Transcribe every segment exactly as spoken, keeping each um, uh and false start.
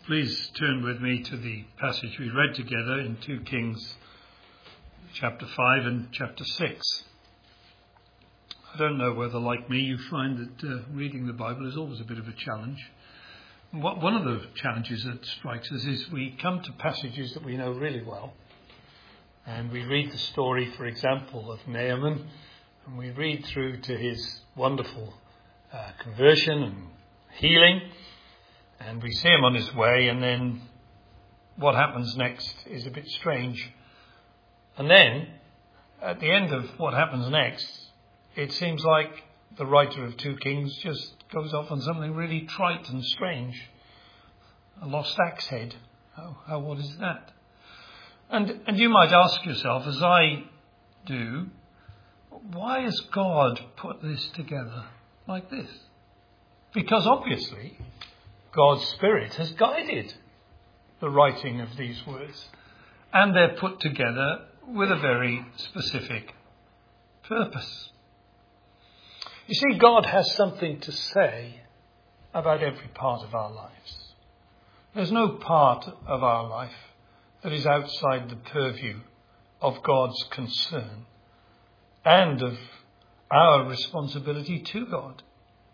Please turn with me to the passage we read together in Second Kings chapter five and chapter six. I don't know whether, like me, you find that uh, reading the Bible is always a bit of a challenge. What, one of the challenges that strikes us is we come to passages that we know really well. And we read the story, for example, of Naaman, and we read through to his wonderful uh, conversion and healing. And we see him on his way, and then what happens next is a bit strange. And then, at the end of what happens next, it seems like the writer of Second Kings just goes off on something really trite and strange. A lost axe head. Oh, how what is that? And and you might ask yourself, as I do, why has God put this together like this? Because obviously, God's Spirit has guided the writing of these words. And they're put together with a very specific purpose. You see, God has something to say about every part of our lives. There's no part of our life that is outside the purview of God's concern and of our responsibility to God.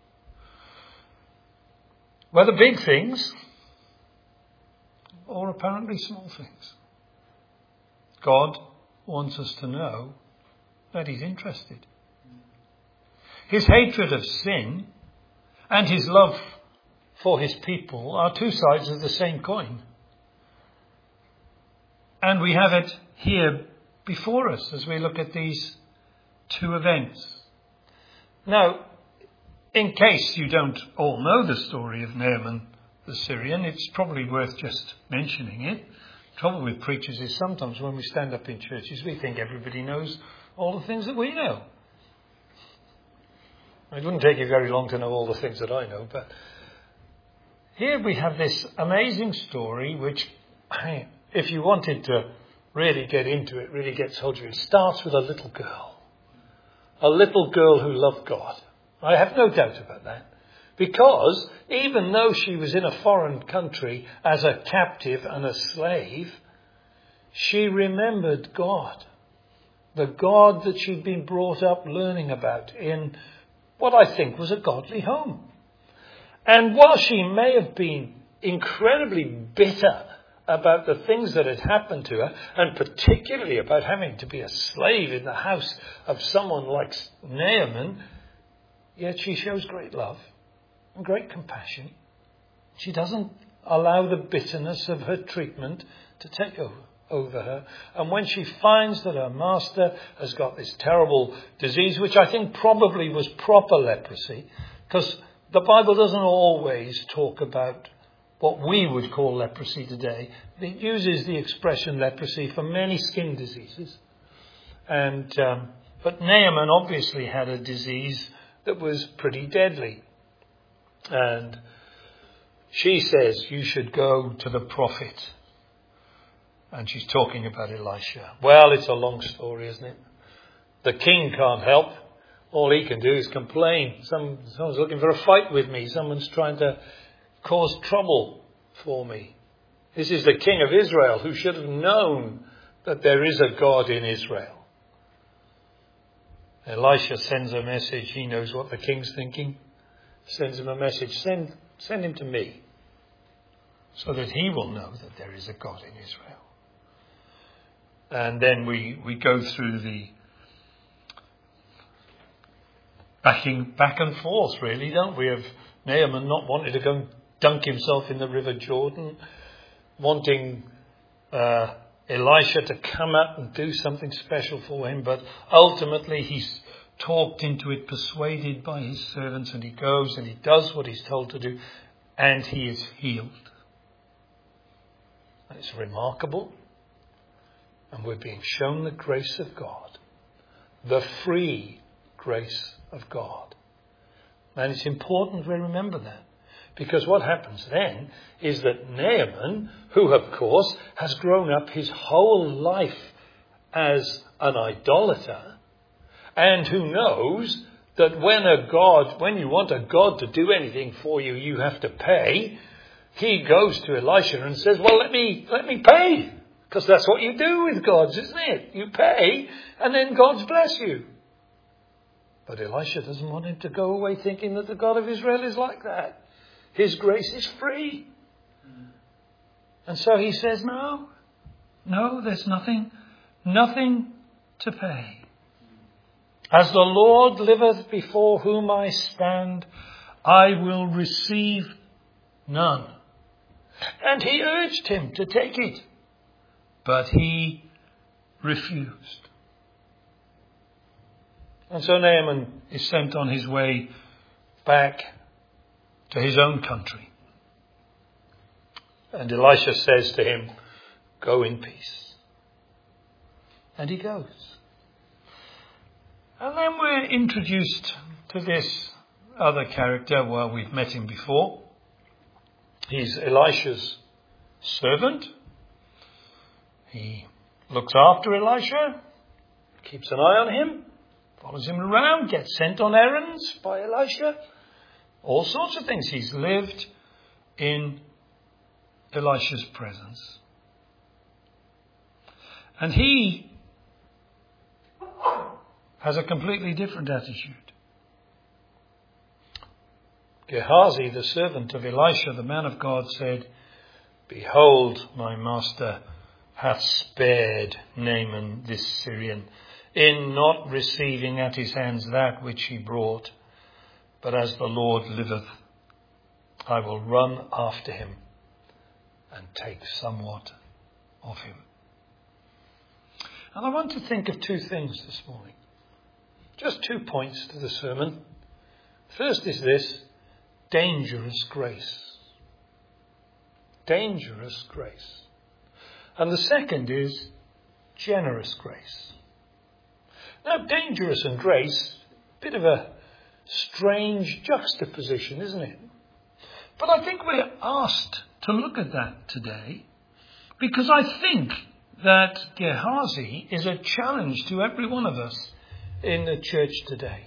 Whether big things or apparently small things, God wants us to know that he's interested. His hatred of sin and his love for his people are two sides of the same coin. And we have it here before us as we look at these two events. Now, in case you don't all know the story of Naaman the Syrian, it's probably worth just mentioning it. The trouble with preachers is sometimes when we stand up in churches, we think everybody knows all the things that we know. It wouldn't take you very long to know all the things that I know, but here we have this amazing story which, if you wanted to really get into it, really gets hold of you, it starts with a little girl. A little girl who loved God. I have no doubt about that. Because even though she was in a foreign country as a captive and a slave, she remembered God. The God that she'd been brought up learning about in what I think was a godly home. And while she may have been incredibly bitter about the things that had happened to her, and particularly about having to be a slave in the house of someone like Naaman, yet she shows great love and great compassion. She doesn't allow the bitterness of her treatment to take over, over her. And when she finds that her master has got this terrible disease, which I think probably was proper leprosy, because the Bible doesn't always talk about what we would call leprosy today. It uses the expression leprosy for many skin diseases. And um, but Naaman obviously had a disease that was pretty deadly. And she says, you should go to the prophet. And she's talking about Elisha. Well, it's a long story, isn't it? The king can't help. All he can do is complain. Some, someone's looking for a fight with me. Someone's trying to cause trouble for me. This is the king of Israel who should have known that there is a God in Israel. Elisha sends a message. He knows what the king's thinking. Sends him a message. Send, send him to me so that he will know that there is a God in Israel. And then we, we go through the backing back and forth, really, don't we? Of Naaman not wanting to go and dunk himself in the River Jordan, wanting uh, Elisha to come out and do something special for him, but ultimately he's talked into it, persuaded by his servants, and he goes and he does what he's told to do, and he is healed. And it's remarkable, and we're being shown the grace of God, the free grace of God. And it's important we remember that, because what happens then is that Naaman, who of course has grown up his whole life as an idolater, and who knows that when a God, when you want a God to do anything for you, you have to pay, he goes to Elisha and says, well, let me, let me pay. Because that's what you do with gods, isn't it? You pay and then gods bless you. But Elisha doesn't want him to go away thinking that the God of Israel is like that. His grace is free. And so he says, no, no, there's nothing, nothing to pay. As the Lord liveth before whom I stand, I will receive none. And he urged him to take it, but he refused. And so Naaman is sent on his way back to his own country. And Elisha says to him, go in peace. And he goes. And then we're introduced to this other character. Well, we've met him before. He's Elisha's servant. He looks after Elisha, keeps an eye on him, follows him around, gets sent on errands by Elisha. All sorts of things. He's lived in Elisha's presence. And he has a completely different attitude. Gehazi, the servant of Elisha, the man of God, said, behold, my master hath spared Naaman this Syrian, in not receiving at his hands that which he brought. But as the Lord liveth, I will run after him and take somewhat of him. And I want to think of two things this morning. Just two points to the sermon. First is this: dangerous grace. Dangerous grace. And the second is generous grace. Now, dangerous and grace, a bit of a strange juxtaposition, isn't it? But I think we're asked to look at that today, because I think that Gehazi is a challenge to every one of us in the church today.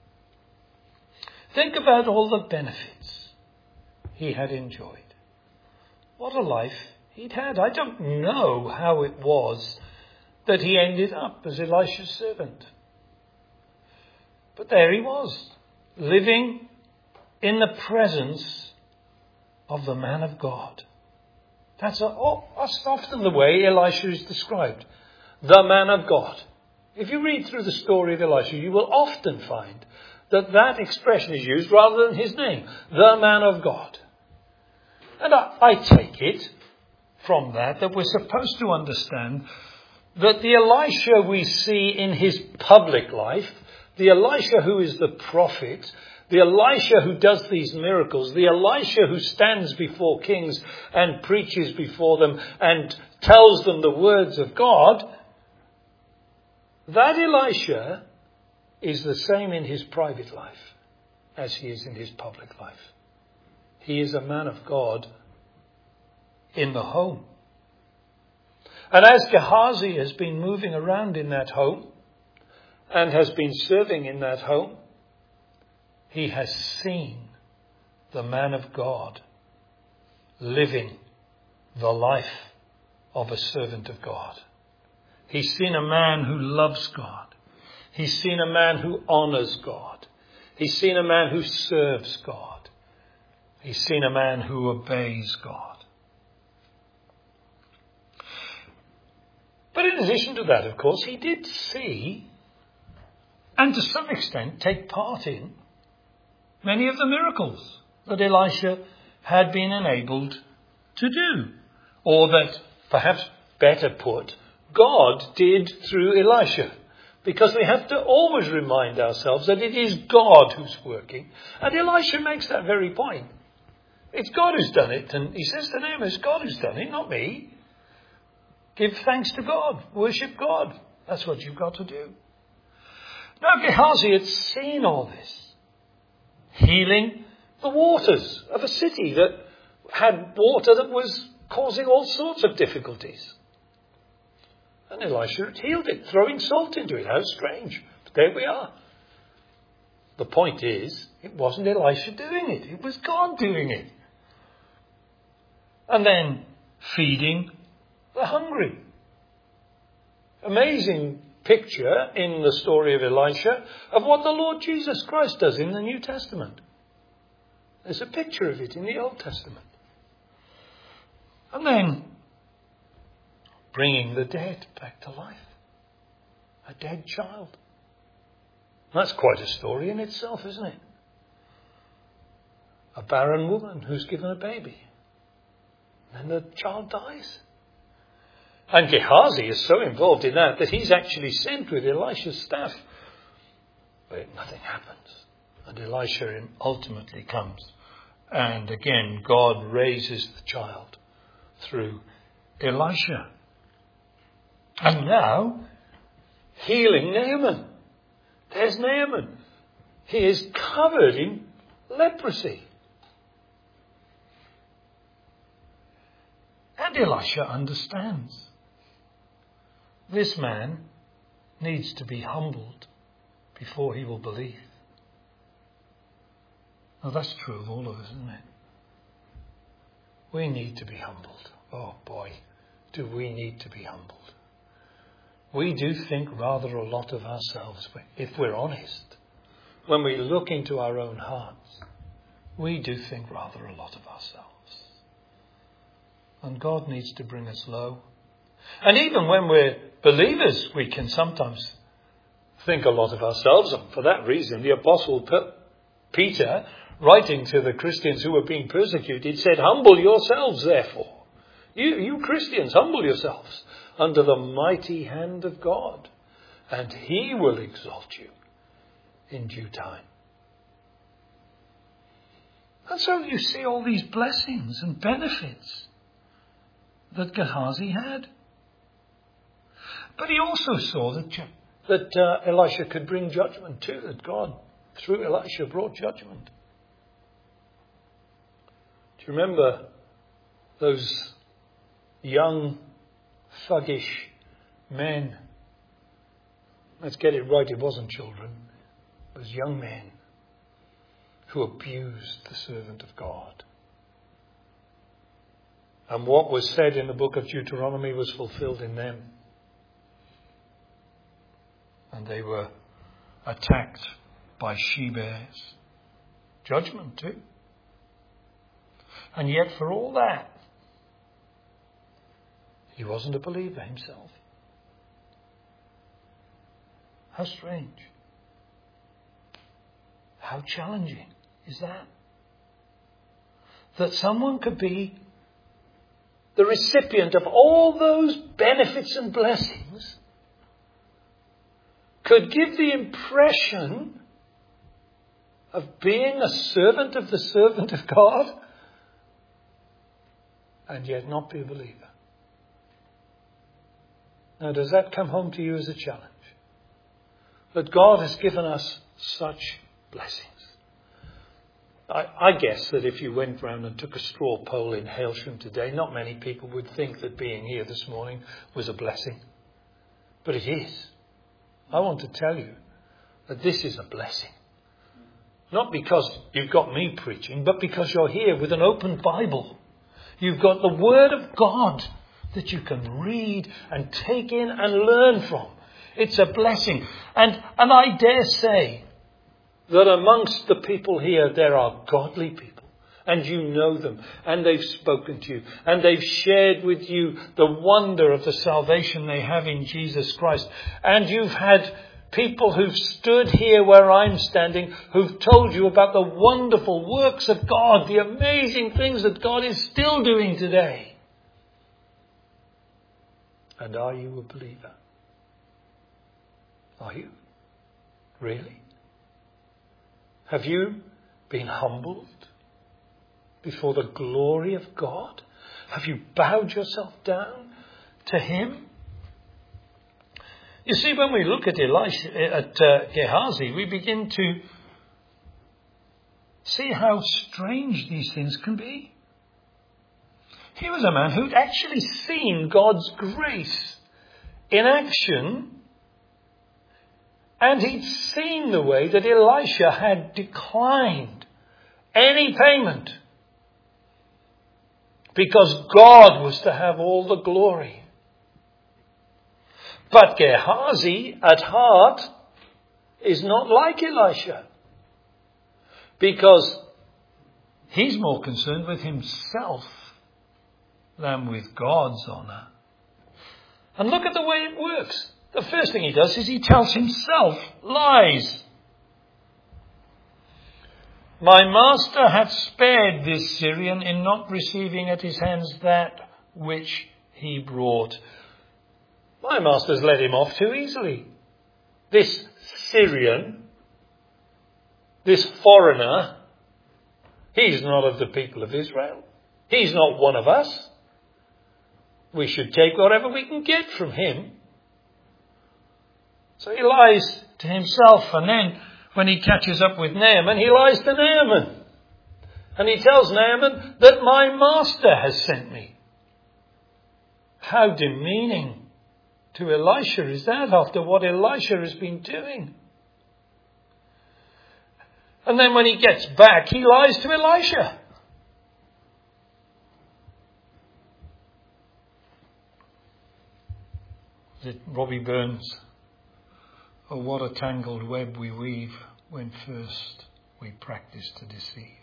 Think about all the benefits he had enjoyed. What a life he'd had. I don't know how it was that he ended up as Elisha's servant. But there he was, living in the presence of the man of God. That's, a, oh, that's often the way Elisha is described. The man of God. If you read through the story of Elisha, you will often find that that expression is used rather than his name. The man of God. And I, I take it from that that we're supposed to understand that the Elisha we see in his public life, the Elisha who is the prophet, the Elisha who does these miracles, the Elisha who stands before kings and preaches before them and tells them the words of God, that Elisha is the same in his private life as he is in his public life. He is a man of God in the home. And as Gehazi has been moving around in that home and has been serving in that home, he has seen the man of God living the life of a servant of God. He's seen a man who loves God. He's seen a man who honors God. He's seen a man who serves God. He's seen a man who obeys God. But in addition to that, of course, he did see, and to some extent take part in, many of the miracles that Elisha had been enabled to do. Or that, perhaps better put, God did through Elisha. Because we have to always remind ourselves that it is God who's working. And Elisha makes that very point. It's God who's done it. And he says to them, it's God who's done it, not me. Give thanks to God. Worship God. That's what you've got to do. Now Gehazi had seen all this. Healing the waters of a city that had water that was causing all sorts of difficulties. And Elisha had healed it, throwing salt into it. How strange. But there we are. The point is, it wasn't Elisha doing it. It was God doing it. And then feeding the hungry. Amazing picture in the story of Elisha of what the Lord Jesus Christ does in the New Testament. There's a picture of it in the Old Testament. And then bringing the dead back to life. A dead child. That's quite a story in itself, isn't it? A barren woman who's given a baby. And the child dies. And Gehazi is so involved in that that he's actually sent with Elisha's staff. But nothing happens. And Elisha ultimately comes. And again, God raises the child through Elisha. And now, healing Naaman. There's Naaman. He is covered in leprosy. And Elisha understands. This man needs to be humbled before he will believe. Now that's true of all of us, isn't it? We need to be humbled. Oh boy, do we need to be humbled. We do think rather a lot of ourselves, if we're honest. When we look into our own hearts, we do think rather a lot of ourselves. And God needs to bring us low. And even when we're believers, we can sometimes think a lot of ourselves. And for that reason, the Apostle Peter, writing to the Christians who were being persecuted, said, "Humble yourselves, therefore. You, you Christians, humble yourselves under the mighty hand of God, and he will exalt you in due time." And so you see all these blessings and benefits that Gehazi had. But he also saw that, that uh, Elisha could bring judgment too, that God, through Elisha, brought judgment. Do you remember those young, thuggish men? Let's get it right, it wasn't children. It was young men who abused the servant of God. And what was said in the book of Deuteronomy was fulfilled in them. And they were attacked by she-bears. Judgment too. And yet for all that, he wasn't a believer himself. How strange. How challenging is that? That someone could be the recipient of all those benefits and blessings, could give the impression of being a servant of the servant of God, and yet not be a believer. Now, does that come home to you as a challenge? That God has given us such blessings. I, I guess that if you went round and took a straw poll in Hailsham today, not many people would think that being here this morning was a blessing. But it is. I want to tell you that this is a blessing. Not because you've got me preaching, but because you're here with an open Bible. You've got the Word of God that you can read and take in and learn from. It's a blessing. And, and I dare say that amongst the people here, there are godly people. And you know them. And they've spoken to you. And they've shared with you the wonder of the salvation they have in Jesus Christ. And you've had people who've stood here where I'm standing, who've told you about the wonderful works of God, the amazing things that God is still doing today. And are you a believer? Are you? Really? Have you been humbled before the glory of God? Have you bowed yourself down to Him? You see, when we look at Elisha, at uh, Gehazi, we begin to see how strange these things can be. He was a man who'd actually seen God's grace in action, and he'd seen the way that Elisha had declined any payment because God was to have all the glory. But Gehazi, at heart, is not like Elisha, because he's more concerned with himself than with God's honour. And look at the way it works. The first thing he does is he tells himself lies. My master hath spared this Syrian in not receiving at his hands that which he brought. My master's let him off too easily. This Syrian, this foreigner, he's not of the people of Israel. He's not one of us. We should take whatever we can get from him. So he lies to himself, and then when he catches up with Naaman, he lies to Naaman. And he tells Naaman that my master has sent me. How demeaning to Elisha is that after what Elisha has been doing? And then when he gets back, he lies to Elisha. Is it Robbie Burns? Oh, what a tangled web we weave when first we practice to deceive.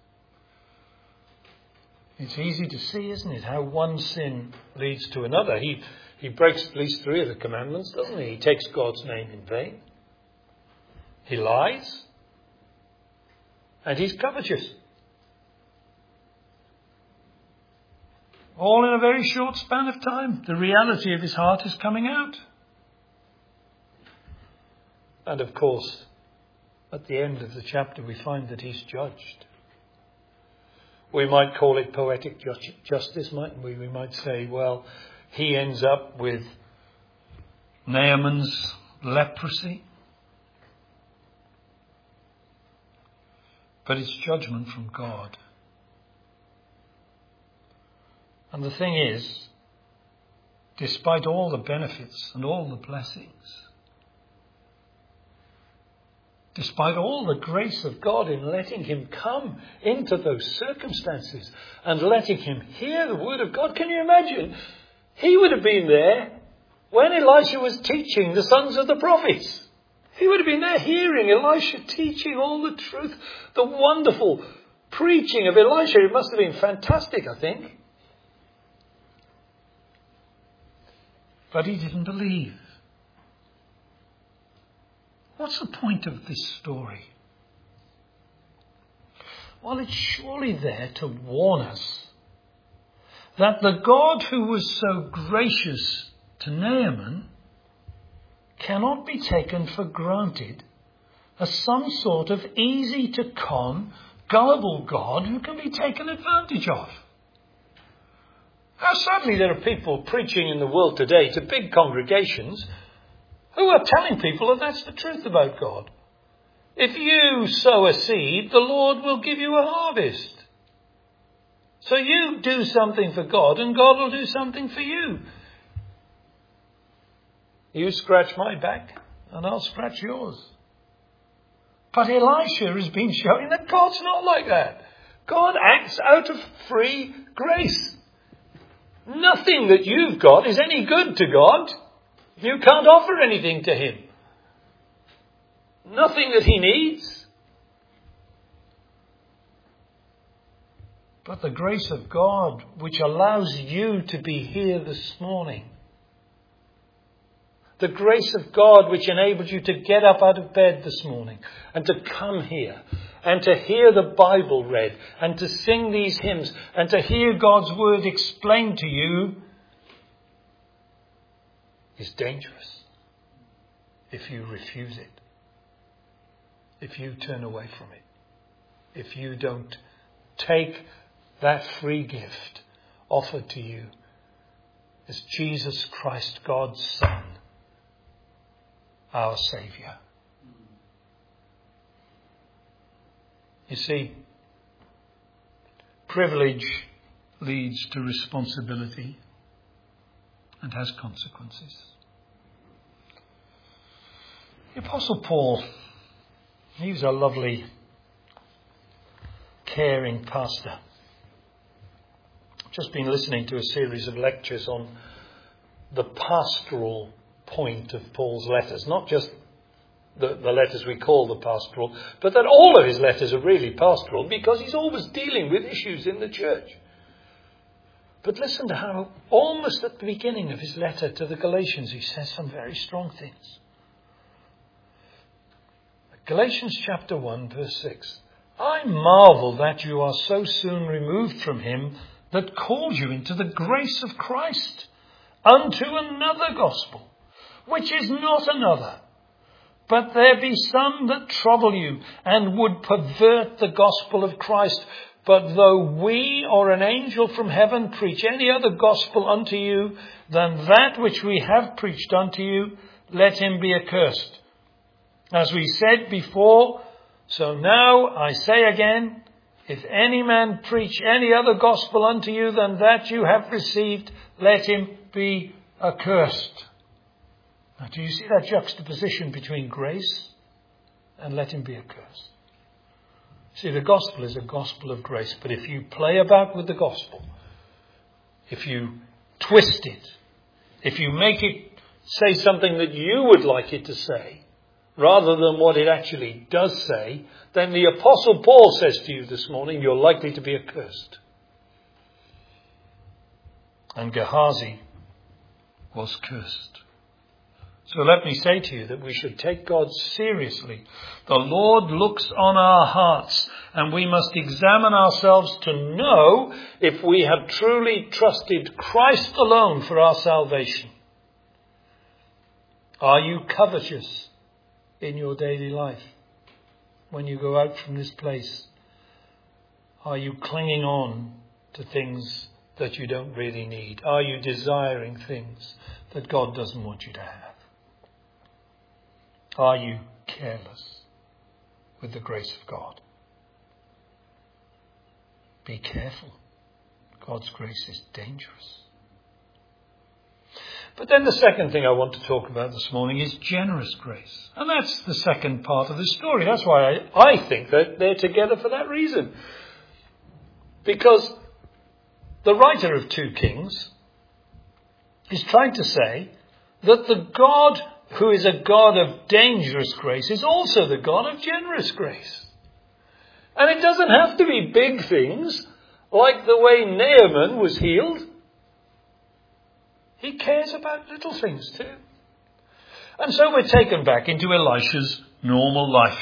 It's easy to see, isn't it, how one sin leads to another. He he breaks at least three of the commandments, doesn't he? He takes God's name in vain. He lies. And he's covetous. All in a very short span of time. The reality of his heart is coming out. And of course, at the end of the chapter, we find that he's judged. We might call it poetic justice, mightn't we? We might say, well, he ends up with Naaman's leprosy. But it's judgment from God. And the thing is, despite all the benefits and all the blessings, despite all the grace of God in letting him come into those circumstances and letting him hear the word of God, can you imagine? He would have been there when Elisha was teaching the sons of the prophets. He would have been there hearing Elisha teaching all the truth, the wonderful preaching of Elisha. It must have been fantastic, I think. But he didn't believe. What's the point of this story? Well, it's surely there to warn us that the God who was so gracious to Naaman cannot be taken for granted as some sort of easy to con, gullible God who can be taken advantage of. How sadly there are people preaching in the world today to big congregations who are telling people that that's the truth about God. If you sow a seed, the Lord will give you a harvest. So you do something for God and God will do something for you. You scratch my back and I'll scratch yours. But Elisha has been showing that God's not like that. God acts out of free grace. Nothing that you've got is any good to God. You can't offer anything to him. Nothing that he needs. But the grace of God, which allows you to be here this morning. The grace of God which enabled you to get up out of bed this morning and to come here and to hear the Bible read and to sing these hymns and to hear God's word explained to you is dangerous if you refuse it, if you turn away from it, if you don't take that free gift offered to you as Jesus Christ, God's Son, our Saviour. You see, privilege leads to responsibility and has consequences. The Apostle Paul, he was a lovely, caring pastor. just been listening to a series of lectures on the pastoral point of Paul's letters. Not just the, the letters we call the pastoral, but that all of his letters are really pastoral because he's always dealing with issues in the church. But listen to how almost at the beginning of his letter to the Galatians he says some very strong things. Galatians chapter one verse six. I marvel that you are so soon removed from him that called you into the grace of Christ unto another gospel, which is not another. But there be some that trouble you and would pervert the gospel of Christ. But though we or an angel from heaven preach any other gospel unto you than that which we have preached unto you, let him be accursed. As we said before, so now I say again, if any man preach any other gospel unto you than that you have received, let him be accursed. Now, do you see that juxtaposition between grace and let him be accursed? See, the gospel is a gospel of grace, but if you play about with the gospel, if you twist it, if you make it say something that you would like it to say, rather than what it actually does say, then the Apostle Paul says to you this morning, you're likely to be accursed. And Gehazi was cursed. So let me say to you that we should take God seriously. The Lord looks on our hearts, and we must examine ourselves to know if we have truly trusted Christ alone for our salvation. Are you covetous in your daily life? When you go out from this place, are you clinging on to things that you don't really need? Are you desiring things that God doesn't want you to have? Are you careless with the grace of God? Be careful. God's grace is dangerous. But then the second thing I want to talk about this morning is generous grace. And that's the second part of the story. That's why I, I think that they're together for that reason. Because the writer of two Kings is trying to say that the God who is a God of dangerous grace is also the God of generous grace. And it doesn't have to be big things like the way Naaman was healed. He cares about little things too. And so we're taken back into Elisha's normal life.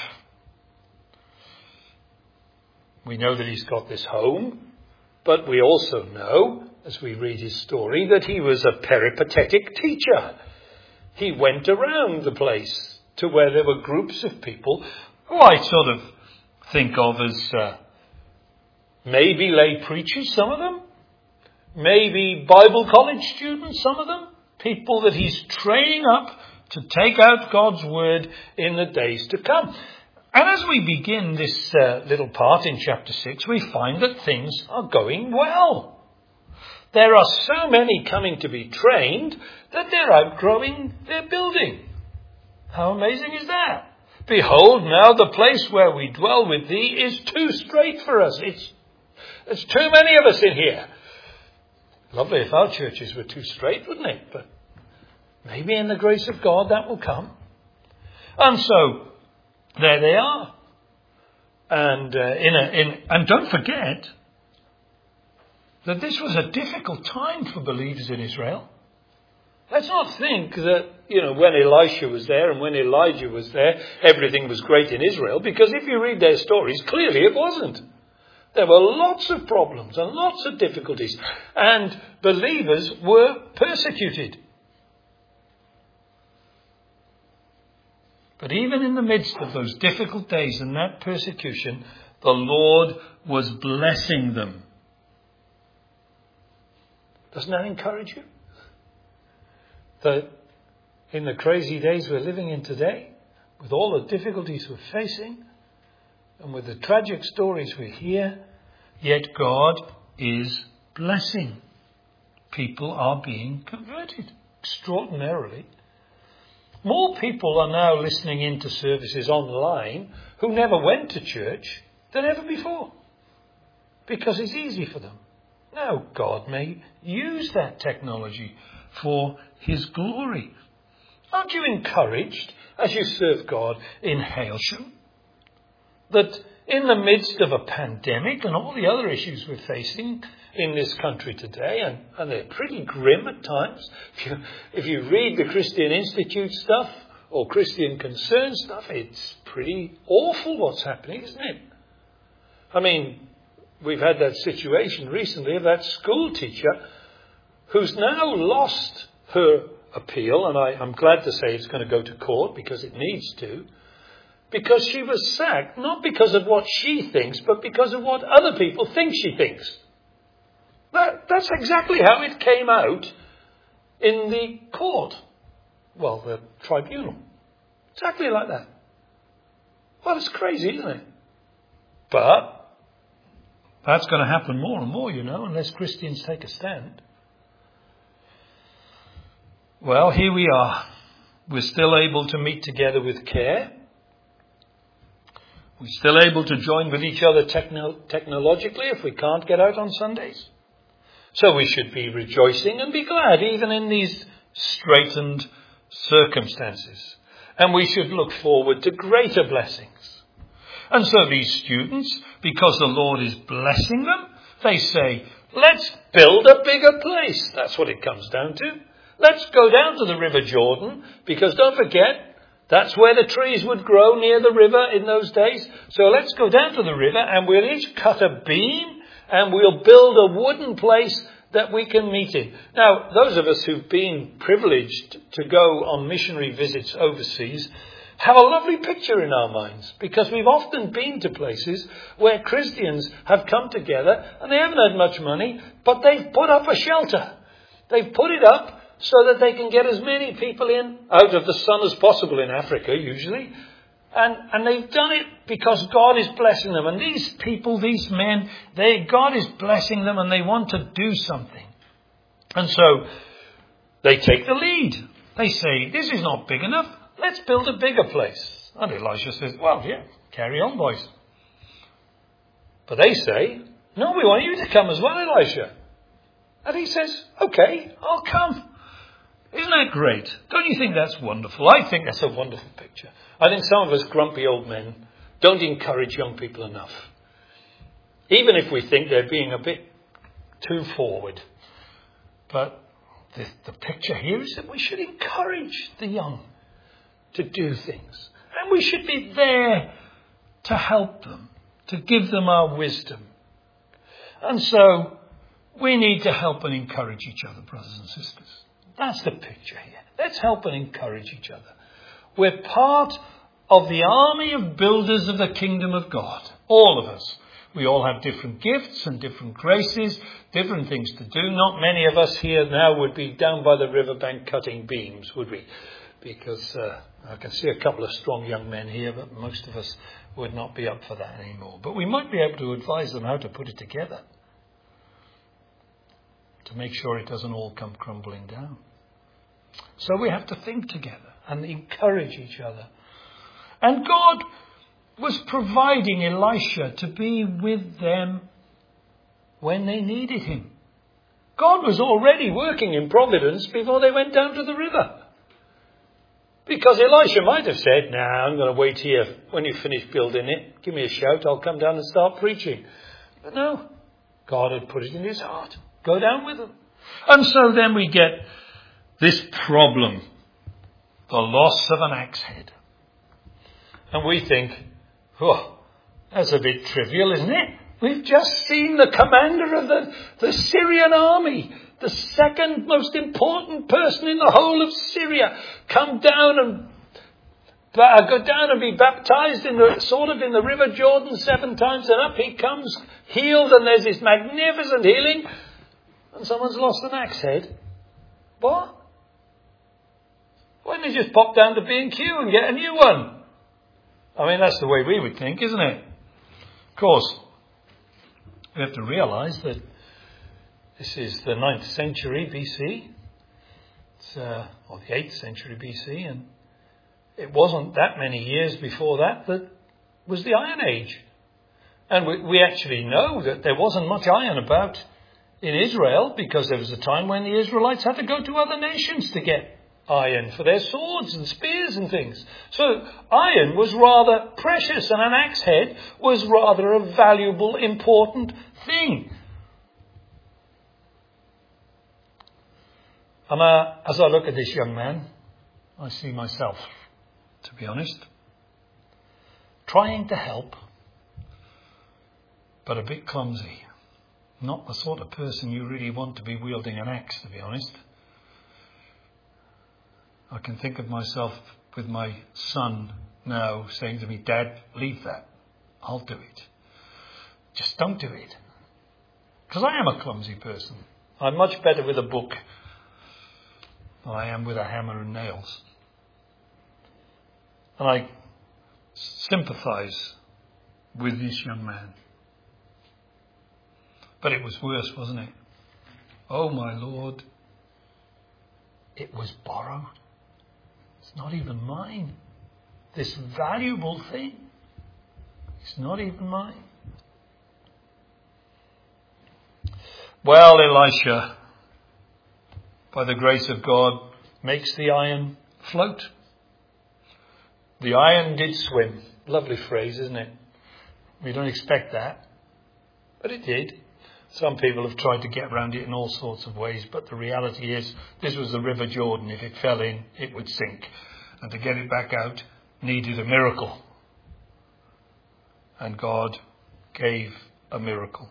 We know that he's got this home, but we also know, as we read his story, that he was a peripatetic teacher. He went around the place to where there were groups of people who I sort of think of as uh, maybe lay preachers, some of them. Maybe Bible college students, some of them. People that he's training up to take out God's word in the days to come. And as we begin this uh, little part in chapter six, we find that things are going well. There are so many coming to be trained that they're outgrowing their building. How amazing is that? Behold, now the place where we dwell with thee is too strait for us. It's, there's too many of us in here. Lovely if our churches were too straight, wouldn't it? But maybe in the grace of God that will come. And so, there they are. And, uh, in a, in, and don't forget that this was a difficult time for believers in Israel. Let's not think that, you know, when Elisha was there and when Elijah was there, everything was great in Israel. Because if you read their stories, clearly it wasn't. There were lots of problems and lots of difficulties. And believers were persecuted. But even in the midst of those difficult days and that persecution, the Lord was blessing them. Doesn't that encourage you? That in the crazy days we're living in today, with all the difficulties we're facing, and with the tragic stories we hear, yet God is blessing. People are being converted extraordinarily. More people are now listening into services online who never went to church than ever before. Because it's easy for them. Now God may use that technology for his glory. Aren't you encouraged as you serve God in Hailsham that in the midst of a pandemic and all the other issues we're facing in this country today, and, and they're pretty grim at times, if you, if you read the Christian Institute stuff or Christian Concern stuff, it's pretty awful what's happening, isn't it? I mean, we've had that situation recently of that school teacher who's now lost her appeal, and I, I'm glad to say it's going to go to court because it needs to, because she was sacked, not because of what she thinks, but because of what other people think she thinks. That, that's exactly how it came out in the court. Well, the tribunal. Exactly like that. Well, it's crazy, isn't it? But that's going to happen more and more, you know, unless Christians take a stand. Well, here we are. We're still able to meet together with care. We're still able to join with each other techno- technologically if we can't get out on Sundays. So we should be rejoicing and be glad even in these straitened circumstances. And we should look forward to greater blessings. And so these students, because the Lord is blessing them, they say, let's build a bigger place. That's what it comes down to. Let's go down to the River Jordan, because don't forget, that's where the trees would grow near the river in those days. So let's go down to the river and we'll each cut a beam and we'll build a wooden place that we can meet in. Now, those of us who've been privileged to go on missionary visits overseas have a lovely picture in our minds, because we've often been to places where Christians have come together and they haven't had much money, but they've put up a shelter. They've put it up so that they can get as many people in out of the sun as possible in Africa, usually. And, and they've done it because God is blessing them. And these people, these men, they, God is blessing them and they want to do something. And so they take the lead. They say, this is not big enough. Let's build a bigger place. And Elisha says, well, yeah, carry on, boys. But they say, no, we want you to come as well, Elisha. And he says, okay, I'll come. Isn't that great? Don't you think that's wonderful? I think that's a wonderful picture. I think some of us grumpy old men don't encourage young people enough. Even if we think they're being a bit too forward. But the, the picture here is that we should encourage the young to do things. And we should be there to help them, to give them our wisdom. And so we need to help and encourage each other, brothers and sisters. That's the picture here. Let's help and encourage each other. We're part of the army of builders of the kingdom of God. All of us. We all have different gifts and different graces, different things to do. Not many of us here now would be down by the riverbank cutting beams, would we? Because uh, I can see a couple of strong young men here, but most of us would not be up for that anymore. But we might be able to advise them how to put it together, to make sure it doesn't all come crumbling down. So we have to think together and encourage each other. And God was providing Elisha to be with them when they needed him. God was already working in providence before they went down to the river. Because Elisha might have said, nah, I'm going to wait here. When you finish building it, give me a shout, I'll come down and start preaching. But no, God had put it in his heart. Go down with them. And so then we get this problem, the loss of an axe head. And we think, oh, that's a bit trivial, isn't it? We've just seen the commander of the, the Syrian army, the second most important person in the whole of Syria, come down and uh, go down and be baptized in the sort of in the River Jordan seven times, and up he comes, healed, and there's this magnificent healing, and someone's lost an axe head. What? Why don't they just pop down to B and Q and get a new one? I mean, that's the way we would think, isn't it? Of course, we have to realise that this is the ninth century B C, it's, uh, or the eighth century B C, and it wasn't that many years before that that was the Iron Age. And we, we actually know that there wasn't much iron about in Israel, because there was a time when the Israelites had to go to other nations to get iron for their swords and spears and things. So iron was rather precious, and an axe head was rather a valuable, important thing. And uh, as I look at this young man, I see myself, to be honest, trying to help, but a bit clumsy. Not the sort of person you really want to be wielding an axe, to be honest. I can think of myself with my son now saying to me, "Dad, leave that. I'll do it. Just don't do it." Because I am a clumsy person. I'm much better with a book than I am with a hammer and nails. And I sympathise with this young man. But it was worse, wasn't it? Oh my Lord. It was borrowed. It's not even mine. This valuable thing. It's not even mine. Well, Elisha, by the grace of God, makes the iron float. The iron did swim. Lovely phrase, isn't it? We don't expect that. But it did. Some people have tried to get around it in all sorts of ways, but the reality is this was the River Jordan. If it fell in, it would sink. And to get it back out needed a miracle. And God gave a miracle.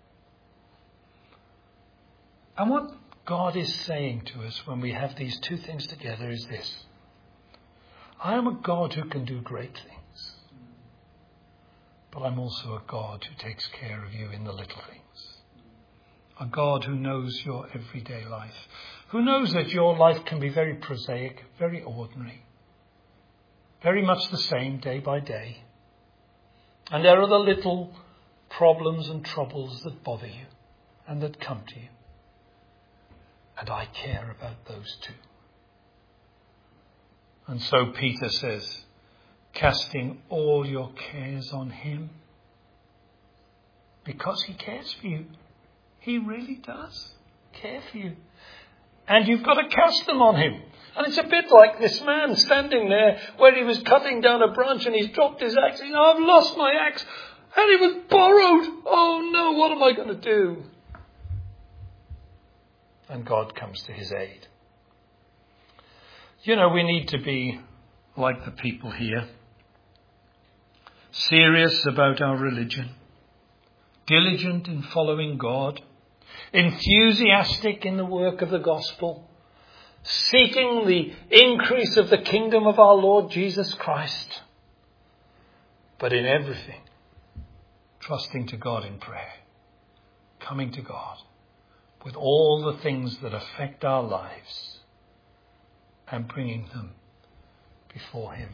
And what God is saying to us when we have these two things together is this: I am a God who can do great things, but I'm also a God who takes care of you in the little things. A God who knows your everyday life, who knows that your life can be very prosaic, very ordinary, very much the same day by day. And there are the little problems and troubles that bother you and that come to you. And I care about those too. And so Peter says, casting all your cares on him, because he cares for you. He really does care for you. And you've got to cast them on him. And it's a bit like this man standing there where he was cutting down a branch and he's dropped his axe. You know, I've lost my axe and it was borrowed. Oh no, what am I going to do? And God comes to his aid. You know, we need to be like the people here. Serious about our religion. Diligent in following God. Enthusiastic in the work of the gospel. Seeking the increase of the kingdom of our Lord Jesus Christ. But in everything, trusting to God in prayer. Coming to God with all the things that affect our lives and bringing them before him.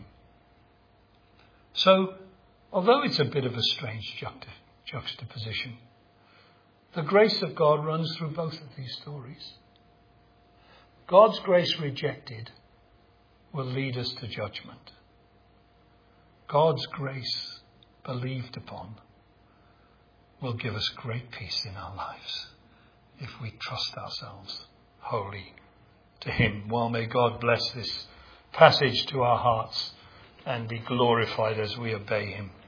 So, although it's a bit of a strange juxtaposition, the grace of God runs through both of these stories. God's grace rejected will lead us to judgment. God's grace believed upon will give us great peace in our lives if we trust ourselves wholly to him. Well, may God bless this passage to our hearts and be glorified as we obey him.